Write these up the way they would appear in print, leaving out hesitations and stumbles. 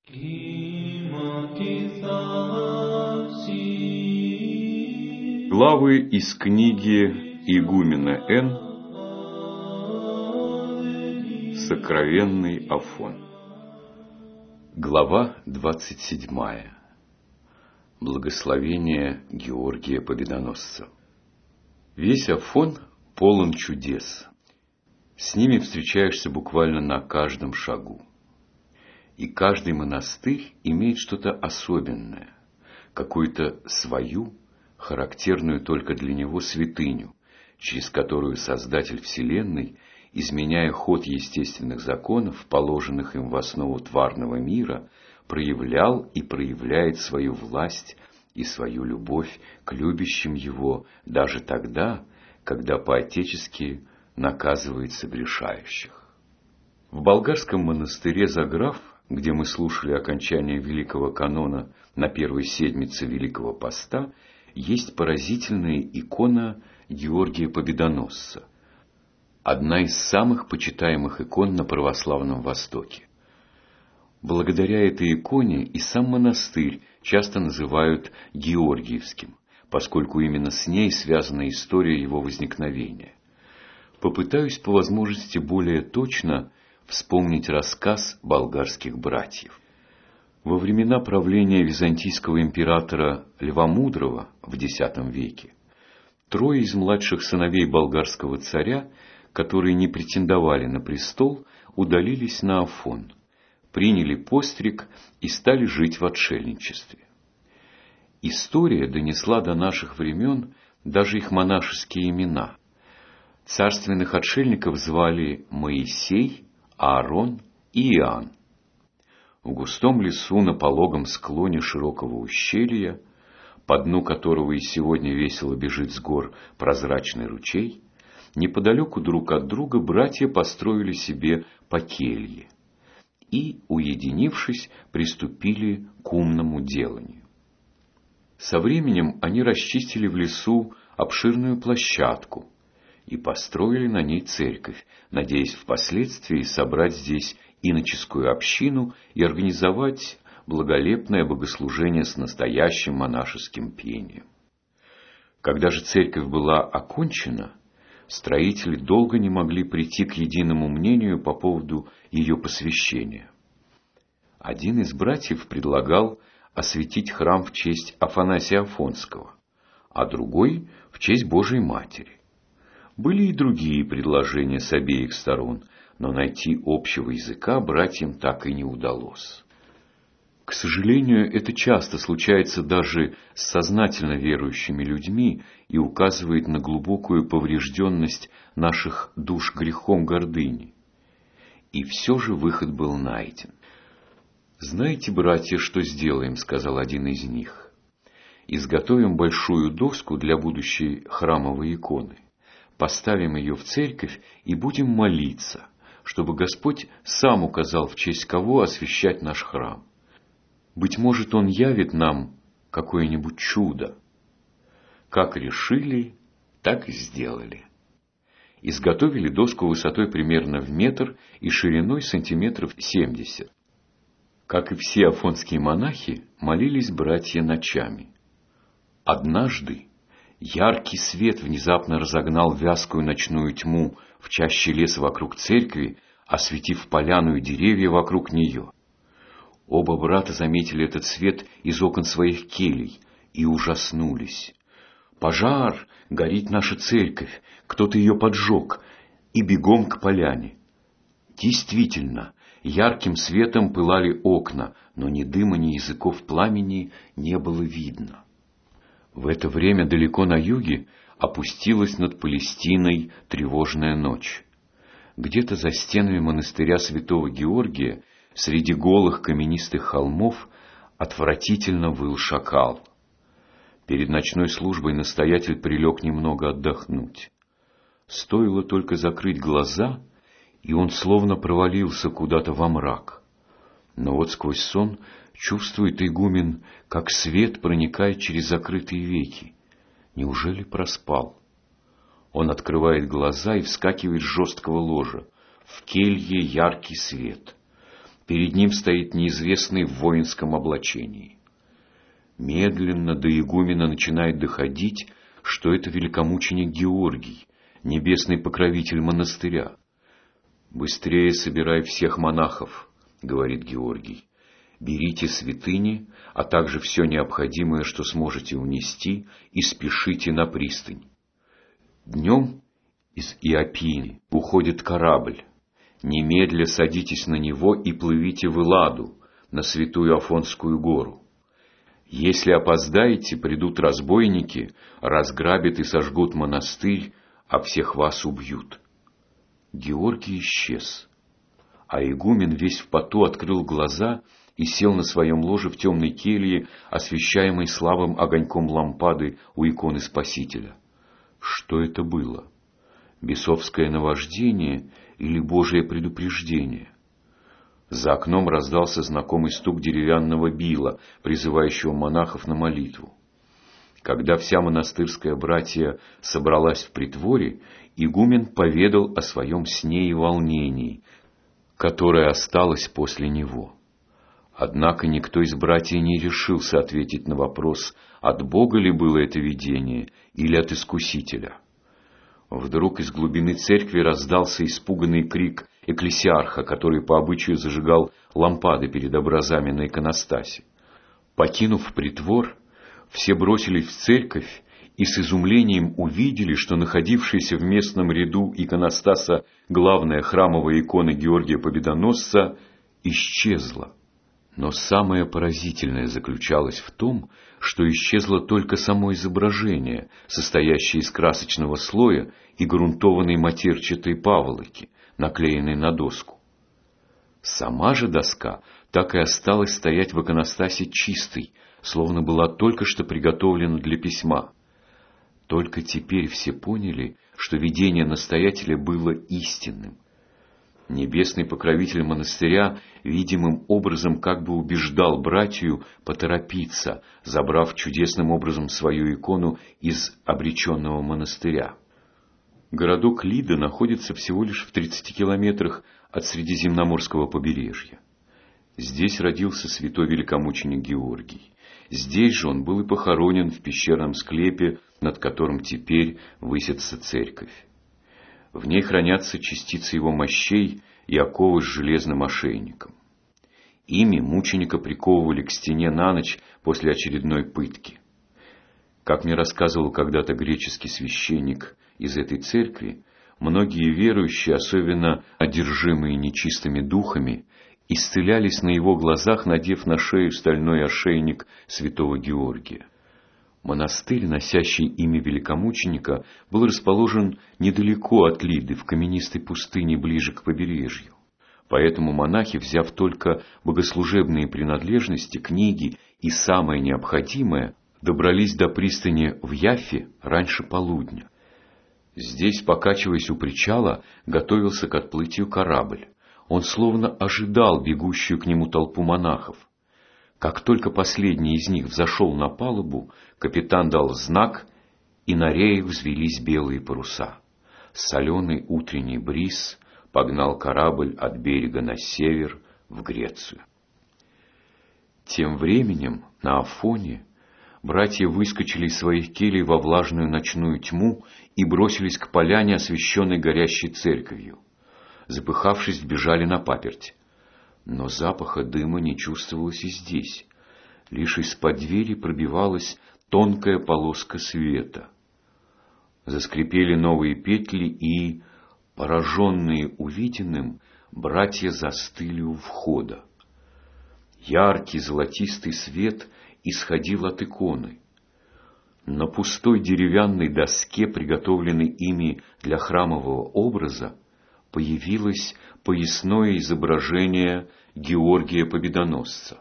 Главы из книги игумена Н. Сокровенный Афон. Глава 27. Благословение Георгия Победоносца. Весь Афон полон чудес. С ними встречаешься буквально на каждом шагу. И каждый монастырь имеет что-то особенное, какую-то свою, характерную только для него святыню, через которую Создатель Вселенной, изменяя ход естественных законов, положенных им в основу тварного мира, проявлял и проявляет свою власть и свою любовь к любящим его даже тогда, когда по-отечески наказывает согрешающих. В болгарском монастыре Заграф, где мы слушали окончание Великого Канона на первой седмице Великого Поста, есть поразительная икона Георгия Победоносца, одна из самых почитаемых икон на православном Востоке. Благодаря этой иконе и сам монастырь часто называют Георгиевским, поскольку именно с ней связана история его возникновения. Попытаюсь по возможности более точно вспомнить рассказ болгарских братьев. Во времена правления византийского императора Льва Мудрого в X веке трое из младших сыновей болгарского царя, которые не претендовали на престол, удалились на Афон, приняли постриг и стали жить в отшельничестве. История донесла до наших времен даже их монашеские имена. Царственных отшельников звали Моисей, Аарон и Иоанн. В густом лесу на пологом склоне широкого ущелья, по дну которого и сегодня весело бежит с гор прозрачный ручей, неподалеку друг от друга братья построили себе по келье и, уединившись, приступили к умному деланию. Со временем они расчистили в лесу обширную площадку и построили на ней церковь, надеясь впоследствии собрать здесь иноческую общину и организовать благолепное богослужение с настоящим монашеским пением. Когда же церковь была окончена, строители долго не могли прийти к единому мнению по поводу ее посвящения. Один из братьев предлагал осветить храм в честь Афанасия Афонского, а другой — в честь Божией Матери. Были и другие предложения с обеих сторон, но найти общего языка братьям так и не удалось. К сожалению, это часто случается даже с сознательно верующими людьми и указывает на глубокую поврежденность наших душ грехом гордыни. И все же выход был найден. «Знаете, братья, что сделаем?» — сказал один из них. «Изготовим большую доску для будущей храмовой иконы, поставим ее в церковь и будем молиться, чтобы Господь сам указал, в честь кого освящать наш храм. Быть может, Он явит нам какое-нибудь чудо». Как решили, так и сделали. Изготовили доску высотой примерно в метр и шириной сантиметров 70. Как и все афонские монахи, молились братья ночами. Однажды яркий свет внезапно разогнал вязкую ночную тьму в чаще леса вокруг церкви, осветив поляну и деревья вокруг нее. Оба брата заметили этот свет из окон своих келий и ужаснулись. «Пожар! Горит наша церковь! Кто-то ее поджег!» И бегом к поляне. Действительно, ярким светом пылали окна, но ни дыма, ни языков пламени не было видно. В это время далеко на юге опустилась над Палестиной тревожная ночь. Где-то за стенами монастыря святого Георгия, среди голых каменистых холмов, отвратительно выл шакал. Перед ночной службой настоятель прилег немного отдохнуть. Стоило только закрыть глаза, и он словно провалился куда-то во мрак. Но вот сквозь сон чувствует игумен, как свет проникает через закрытые веки. Неужели проспал? Он открывает глаза и вскакивает с жесткого ложа. В келье яркий свет. Перед ним стоит неизвестный в воинском облачении. Медленно до игумена начинает доходить, что это великомученик Георгий, небесный покровитель монастыря. «Быстрее собирай всех монахов», — говорит Георгий. «Берите святыни, а также все необходимое, что сможете унести, и спешите на пристань. Днем из Иопии уходит корабль. Немедля садитесь на него и плывите в Элладу, на святую Афонскую гору. Если опоздаете, придут разбойники, разграбят и сожгут монастырь, а всех вас убьют». Георгий исчез, а игумен весь в поту открыл глаза и сел на своем ложе в темной келье, освещаемой слабым огоньком лампады у иконы Спасителя. Что это было? Бесовское наваждение или Божие предупреждение? За окном раздался знакомый стук деревянного била, призывающего монахов на молитву. Когда вся монастырская братья собралась в притворе, игумен поведал о своем сне и волнении, которое осталось после него. Однако никто из братьев не решился ответить на вопрос, от Бога ли было это видение или от Искусителя. Вдруг из глубины церкви раздался испуганный крик экклесиарха, который по обычаю зажигал лампады перед образами на иконостасе. Покинув притвор, все бросились в церковь и с изумлением увидели, что находившаяся в местном ряду иконостаса главная храмовая икона Георгия Победоносца исчезла. Но самое поразительное заключалось в том, что исчезло только само изображение, состоящее из красочного слоя и грунтованной матерчатой паволоки, наклеенной на доску. Сама же доска так и осталась стоять в иконостасе чистой, словно была только что приготовлена для письма. Только теперь все поняли, что видение настоятеля было истинным. Небесный покровитель монастыря видимым образом как бы убеждал братью поторопиться, забрав чудесным образом свою икону из обреченного монастыря. Городок Лида находится всего лишь в 30 километрах от Средиземноморского побережья. Здесь родился святой великомученик Георгий. Здесь же он был и похоронен в пещерном склепе, над которым теперь высится церковь. В ней хранятся частицы его мощей и оковы с железным ошейником. Ими мученика приковывали к стене на ночь после очередной пытки. Как мне рассказывал когда-то греческий священник из этой церкви, многие верующие, особенно одержимые нечистыми духами, исцелялись на его глазах, надев на шею стальной ошейник святого Георгия. Монастырь, носящий имя великомученика, был расположен недалеко от Лиды, в каменистой пустыне ближе к побережью. Поэтому монахи, взяв только богослужебные принадлежности, книги и самое необходимое, добрались до пристани в Яффе раньше полудня. Здесь, покачиваясь у причала, готовился к отплытию корабль. Он словно ожидал бегущую к нему толпу монахов. Как только последний из них взошел на палубу, капитан дал знак, и на реях взвелись белые паруса. Соленый утренний бриз погнал корабль от берега на север в Грецию. Тем временем на Афоне братья выскочили из своих келей во влажную ночную тьму и бросились к поляне, освещенной горящей церковью. Запыхавшись, бежали на паперть. Но запаха дыма не чувствовалось и здесь. Лишь из-под двери пробивалась тонкая полоска света. Заскрипели новые петли, и, пораженные увиденным, братья застыли у входа. Яркий золотистый свет исходил от иконы. На пустой деревянной доске, приготовленной ими для храмового образа, появилось поясное изображение Георгия Победоносца.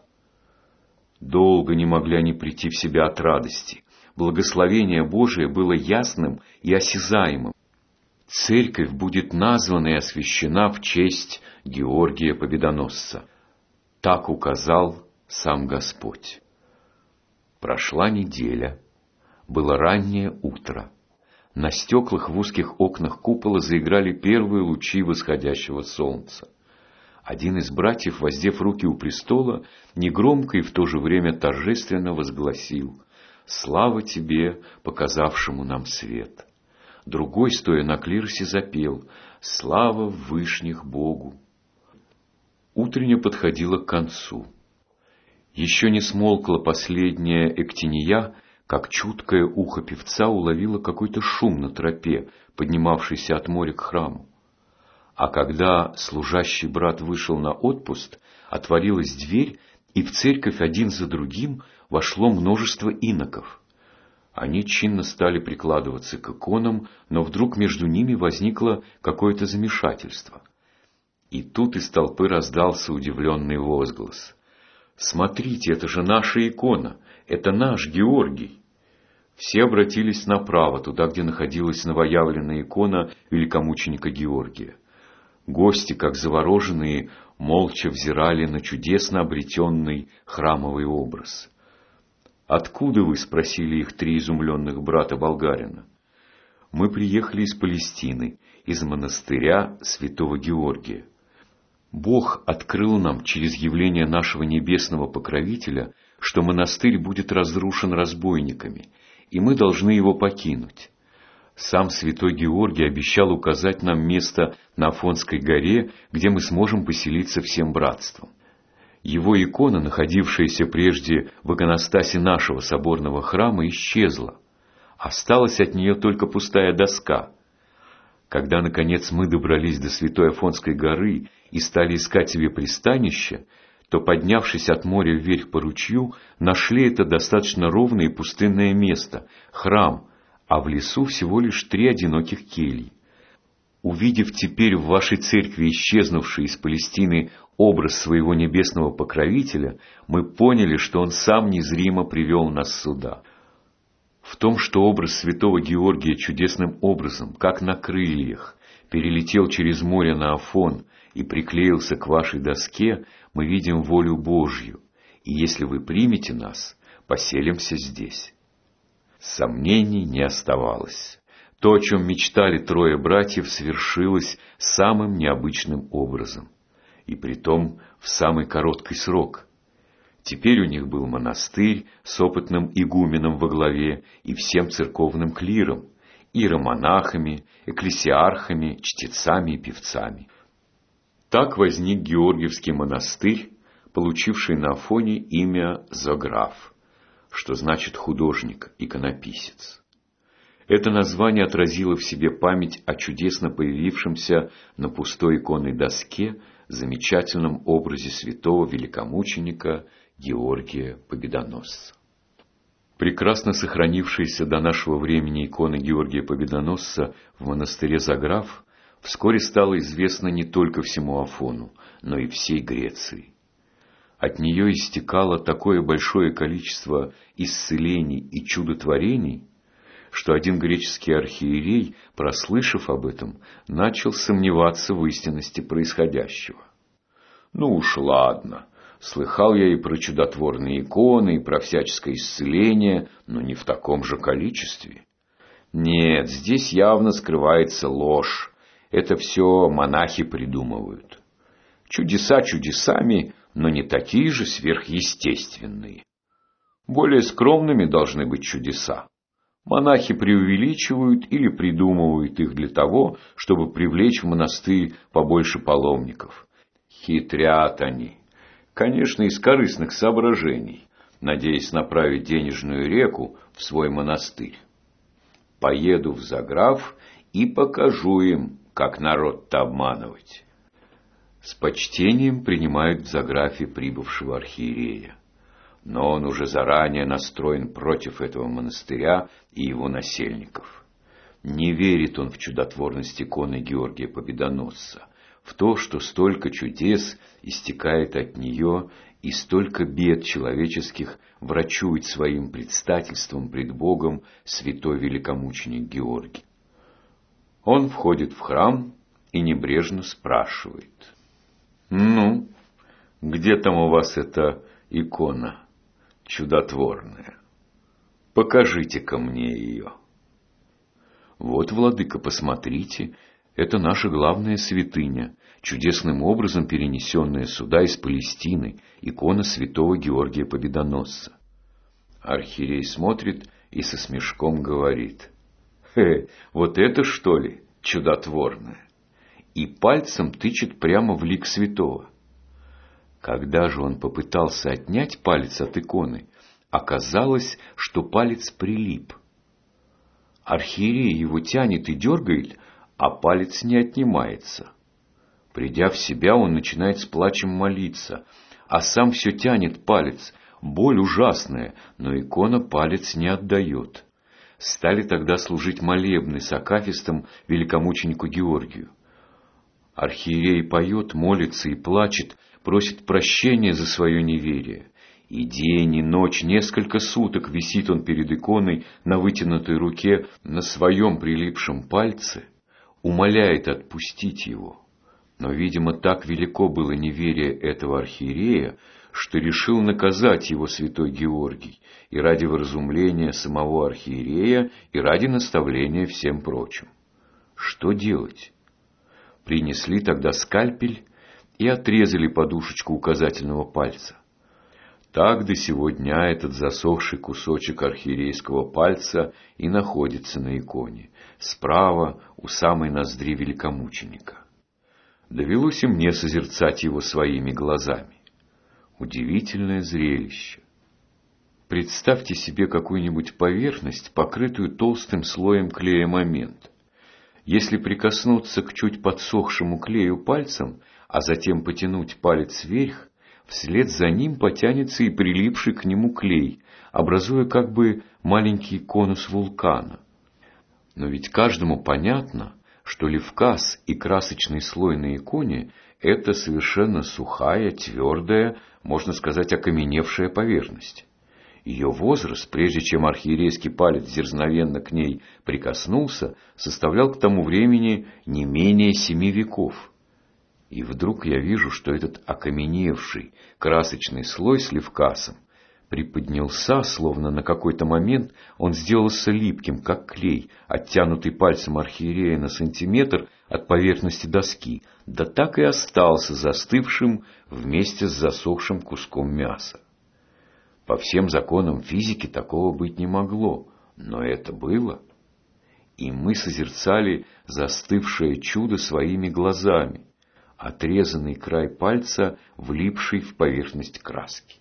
Долго не могли они прийти в себя от радости. Благословение Божие было ясным и осязаемым. Церковь будет названа и освящена в честь Георгия Победоносца. Так указал сам Господь. Прошла неделя. Было раннее утро. На стеклах в узких окнах купола заиграли первые лучи восходящего солнца. Один из братьев, воздев руки у престола, негромко и в то же время торжественно возгласил: «Слава тебе, показавшему нам свет!» Другой, стоя на клиросе, запел: «Слава в вышних Богу!» Утренне подходило к концу. Еще не смолкла последняя эктиния, как чуткое ухо певца уловило какой-то шум на тропе, поднимавшийся от моря к храму. А когда служащий брат вышел на отпуск, отворилась дверь, и в церковь один за другим вошло множество иноков. Они чинно стали прикладываться к иконам, но вдруг между ними возникло какое-то замешательство. И тут из толпы раздался удивленный возглас: «Смотрите, это же наша икона, это наш Георгий!» Все обратились направо, туда, где находилась новоявленная икона великомученика Георгия. Гости, как завороженные, молча взирали на чудесно обретенный храмовый образ. «Откуда вы?» — спросили их 3 изумленных брата-болгарина. «Мы приехали из Палестины, из монастыря святого Георгия. Бог открыл нам через явление нашего небесного покровителя, что монастырь будет разрушен разбойниками, и мы должны его покинуть. Сам святой Георгий обещал указать нам место на Афонской горе, где мы сможем поселиться всем братством. Его икона, находившаяся прежде в иконостасе нашего соборного храма, исчезла. Осталась от нее только пустая доска. Когда, наконец, мы добрались до Святой Афонской горы и стали искать себе пристанище, то, поднявшись от моря вверх по ручью, нашли это достаточно ровное и пустынное место — храм, а в лесу всего лишь 3 одиноких кельи. Увидев теперь в вашей церкви исчезнувший из Палестины образ своего небесного покровителя, мы поняли, что он сам незримо привел нас сюда. В том, что образ святого Георгия чудесным образом, как на крыльях, перелетел через море на Афон и приклеился к вашей доске, мы видим волю Божью, и если вы примете нас, поселимся здесь». Сомнений не оставалось. То, о чем мечтали 3 братьев, свершилось самым необычным образом, и притом в самый короткий срок. Теперь у них был монастырь с опытным игуменом во главе и всем церковным клиром, иеромонахами, экклесиархами, чтецами и певцами. Так возник Георгиевский монастырь, получивший на Афоне имя Зограф, что значит художник, иконописец. Это название отразило в себе память о чудесно появившемся на пустой иконной доске замечательном образе святого великомученика Георгия Победоносца. Прекрасно сохранившаяся до нашего времени икона Георгия Победоносца в монастыре Зограф вскоре стала известна не только всему Афону, но и всей Греции. От нее истекало такое большое количество исцелений и чудотворений, что один греческий архиерей, прослышав об этом, начал сомневаться в истинности происходящего. «Ну уж ладно, слыхал я и про чудотворные иконы, и про всяческое исцеление, но не в таком же количестве. Нет, здесь явно скрывается ложь, это все монахи придумывают. Чудеса чудесами, но не такие же сверхъестественные. Более скромными должны быть чудеса. Монахи преувеличивают или придумывают их для того, чтобы привлечь в монастырь побольше паломников. Хитрят они, конечно, из корыстных соображений, надеясь направить денежную реку в свой монастырь. Поеду в Зограф и покажу им, как народ-то обманывать». С почтением принимают в Зографе прибывшего архиерея. Но он уже заранее настроен против этого монастыря и его насельников. Не верит он в чудотворность иконы Георгия Победоносца, в то, что столько чудес истекает от нее и столько бед человеческих врачует своим предстательством пред Богом святой великомученик Георгий. Он входит в храм и небрежно спрашивает: «Ну, где там у вас эта икона чудотворная? Покажите-ка мне ее». «Вот, владыка, посмотрите, это наша главная святыня, чудесным образом перенесенная сюда из Палестины, икона святого Георгия Победоносца. Архиерей смотрит и со смешком говорит: вот это, что ли, чудотворное? И пальцем тычет прямо в лик святого. Когда же он попытался отнять палец от иконы, оказалось, что палец прилип. Архиерей его тянет и дергает, а палец не отнимается. Придя в себя, он начинает с плачем молиться, а сам все тянет палец. Боль ужасная, но икона палец не отдает. Стали тогда служить молебны с акафистом великомученику Георгию. Архиерей поет, молится и плачет, просит прощения за свое неверие. И день, и ночь, несколько суток висит он перед иконой на вытянутой руке, на своем прилипшем пальце, умоляет отпустить его. Но, видимо, так велико было неверие этого архиерея, что решил наказать его святой Георгий, и ради вразумления самого архиерея, и ради наставления всем прочим. Что делать? Принесли тогда скальпель и отрезали подушечку указательного пальца. Так до сего дня этот засохший кусочек архиерейского пальца и находится на иконе, справа у самой ноздри великомученика. Довелось и мне созерцать его своими глазами. Удивительное зрелище. Представьте себе какую-нибудь поверхность, покрытую толстым слоем клея-момент. Если прикоснуться к чуть подсохшему клею пальцем, а затем потянуть палец вверх, вслед за ним потянется и прилипший к нему клей, образуя как бы маленький конус вулкана. Но ведь каждому понятно, что левказ и красочный слой на иконе – это совершенно сухая, твердая, можно сказать, окаменевшая поверхность. Ее возраст, прежде чем архиерейский палец дерзновенно к ней прикоснулся, составлял к тому времени не менее 7 веков. И вдруг я вижу, что этот окаменевший красочный слой с левкасом приподнялся, словно на какой-то момент он сделался липким, как клей, оттянутый пальцем архиерея на сантиметр от поверхности доски, да так и остался застывшим вместе с засохшим куском мяса. По всем законам физики такого быть не могло, но это было. И мы созерцали застывшее чудо своими глазами, отрезанный край пальца, влипший в поверхность краски.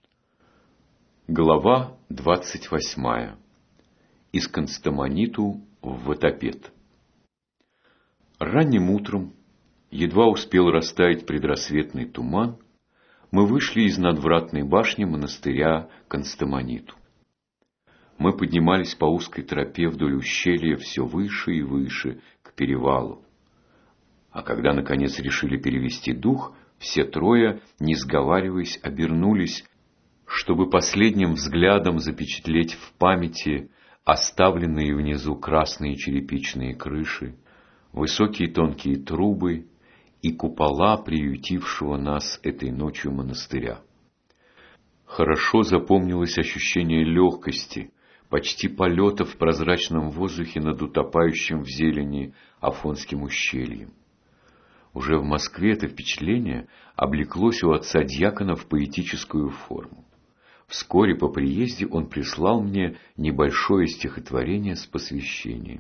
Глава 28. Из Констамониту в Ватопед. Ранним утром, едва успел растаять предрассветный туман, мы вышли из надвратной башни монастыря Констамониту. Мы поднимались по узкой тропе вдоль ущелья все выше и выше, к перевалу. А когда, наконец, решили перевести дух, все трое, не сговариваясь, обернулись, чтобы последним взглядом запечатлеть в памяти оставленные внизу красные черепичные крыши, высокие тонкие трубы и купола приютившего нас этой ночью монастыря. Хорошо запомнилось ощущение легкости, почти полета в прозрачном воздухе над утопающим в зелени Афонским ущельем. Уже в Москве это впечатление облеклось у отца-дьякона в поэтическую форму. Вскоре по приезде он прислал мне небольшое стихотворение с посвящением.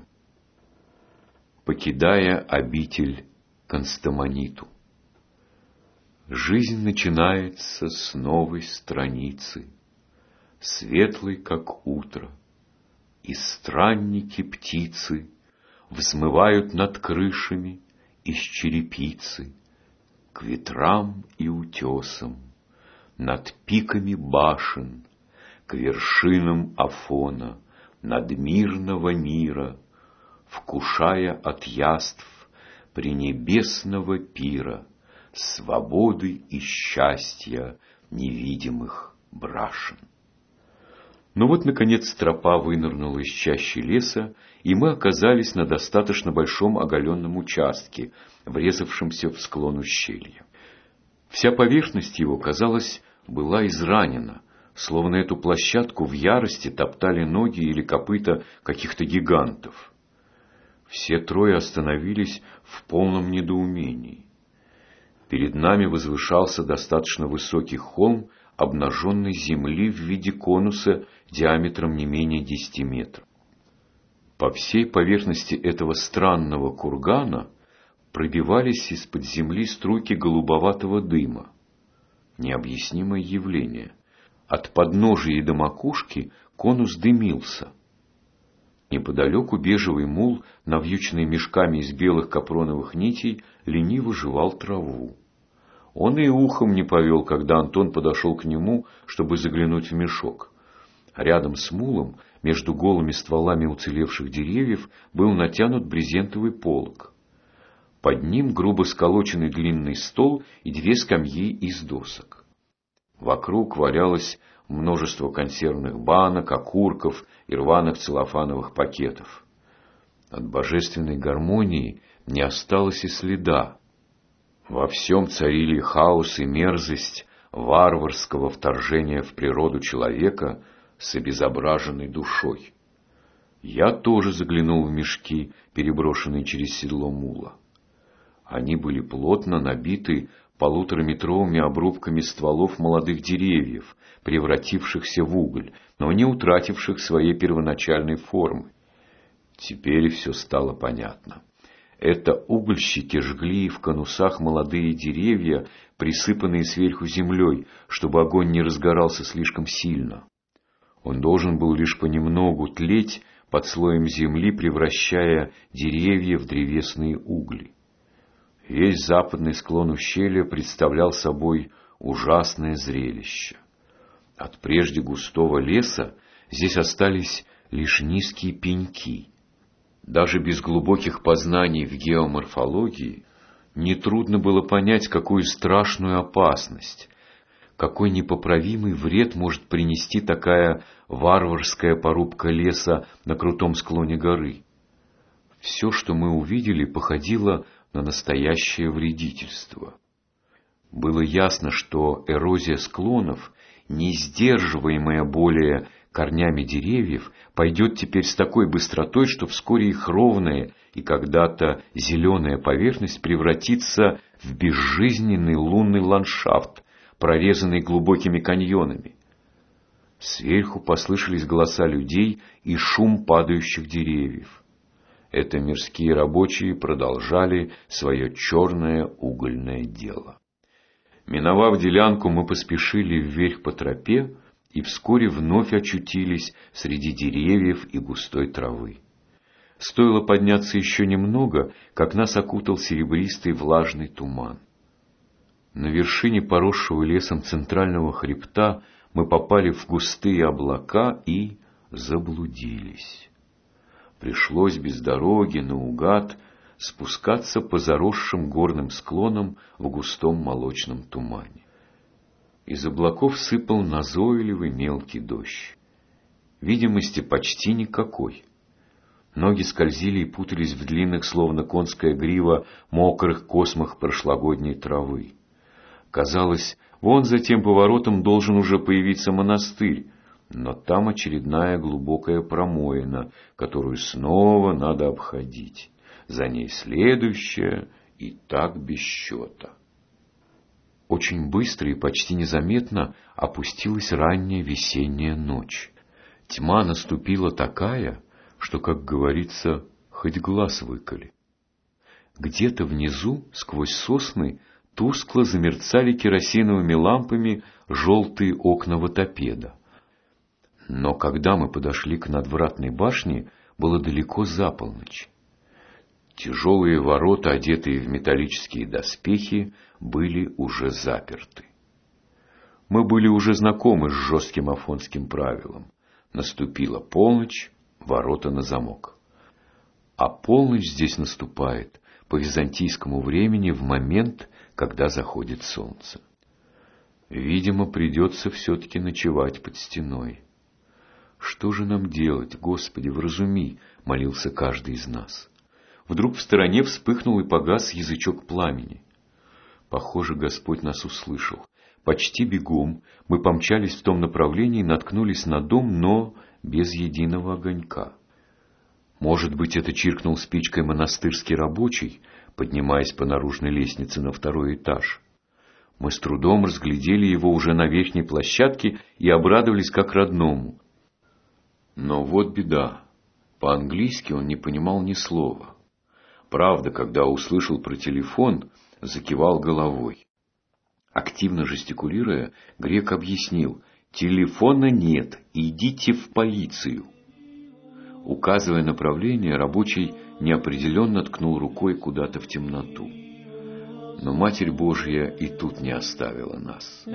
Покидая обитель Констамониту. Жизнь начинается с новой страницы, светлой, как утро, и странники-птицы взмывают над крышами из черепицы к ветрам и утесам, над пиками башен, к вершинам Афона, над мирного мира, вкушая от яств пренебесного пира свободы и счастья невидимых брашен. Но вот, наконец, тропа вынырнула из чащи леса, и мы оказались на достаточно большом оголенном участке, врезавшемся в склон ущелья. Вся поверхность его, казалось, была изранена, словно эту площадку в ярости топтали ноги или копыта каких-то гигантов. Все трое остановились в полном недоумении. Перед нами возвышался достаточно высокий холм обнаженной земли в виде конуса диаметром не менее 10 метров. По всей поверхности этого странного кургана пробивались из-под земли струйки голубоватого дыма. Необъяснимое явление. От подножия до макушки конус дымился. Неподалеку бежевый мул, навьюченный мешками из белых капроновых нитей, лениво жевал траву. Он и ухом не повел, когда Антон подошел к нему, чтобы заглянуть в мешок. Рядом с мулом, между голыми стволами уцелевших деревьев, был натянут брезентовый полог. Под ним грубо сколоченный длинный стол и 2 скамьи из досок. Вокруг валялось множество консервных банок, окурков и рваных целлофановых пакетов. От божественной гармонии не осталось и следа. Во всем царили хаос и мерзость варварского вторжения в природу человека с обезображенной душой. Я тоже заглянул в мешки, переброшенные через седло мула. Они были плотно набиты 1,5-метровыми обрубками стволов молодых деревьев, превратившихся в уголь, но не утративших своей первоначальной формы. Теперь все стало понятно. Это угольщики жгли в конусах молодые деревья, присыпанные сверху землей, чтобы огонь не разгорался слишком сильно. Он должен был лишь понемногу тлеть под слоем земли, превращая деревья в древесные угли. Весь западный склон ущелья представлял собой ужасное зрелище. От прежде густого леса здесь остались лишь низкие пеньки. Даже без глубоких познаний в геоморфологии нетрудно было понять, какую страшную опасность, какой непоправимый вред может принести такая варварская порубка леса на крутом склоне горы. Все, что мы увидели, походило на настоящее вредительство. Было ясно, что эрозия склонов, не сдерживаемая более корнями деревьев, пойдет теперь с такой быстротой, что вскоре их ровная и когда-то зеленая поверхность превратится в безжизненный лунный ландшафт, прорезанный глубокими каньонами. Сверху послышались голоса людей и шум падающих деревьев. Это мирские рабочие продолжали свое черное угольное дело. Миновав делянку, мы поспешили вверх по тропе и вскоре вновь очутились среди деревьев и густой травы. Стоило подняться еще немного, как нас окутал серебристый влажный туман. На вершине поросшего лесом центрального хребта мы попали в густые облака и заблудились. Пришлось без дороги, наугад, спускаться по заросшим горным склонам в густом молочном тумане. Из облаков сыпал назойливый мелкий дождь. Видимости почти никакой. Ноги скользили и путались в длинных, словно конская грива, мокрых космах прошлогодней травы. Казалось, вон за тем поворотом должен уже появиться монастырь, но там очередная глубокая промоина, которую снова надо обходить. За ней следующая, и так без счета. Очень быстро и почти незаметно опустилась ранняя весенняя ночь. Тьма наступила такая, что, как говорится, хоть глаз выколи. Где-то внизу, сквозь сосны, тускло замерцали керосиновыми лампами желтые окна ватопеда. Но когда мы подошли к надвратной башне, было далеко за полночь. Тяжелые ворота, одетые в металлические доспехи, были уже заперты. Мы были уже знакомы с жестким афонским правилом. Наступила полночь, ворота на замок. А полночь здесь наступает по византийскому времени в момент, когда заходит солнце. Видимо, придется все-таки ночевать под стеной. «Что же нам делать, Господи, вразуми!» — молился каждый из нас. Вдруг в стороне вспыхнул и погас язычок пламени. Похоже, Господь нас услышал. Почти бегом мы помчались в том направлении и наткнулись на дом, но без единого огонька. Может быть, это чиркнул спичкой монастырский рабочий, поднимаясь по наружной лестнице на второй этаж. Мы с трудом разглядели его уже на верхней площадке и обрадовались как родному. Но вот беда. По-английски он не понимал ни слова. Правда, когда услышал про телефон, закивал головой. Активно жестикулируя, грек объяснил: «Телефона нет, идите в полицию». Указывая направление, рабочий неопределенно ткнул рукой куда-то в темноту. Но Матерь Божья и тут не оставила нас.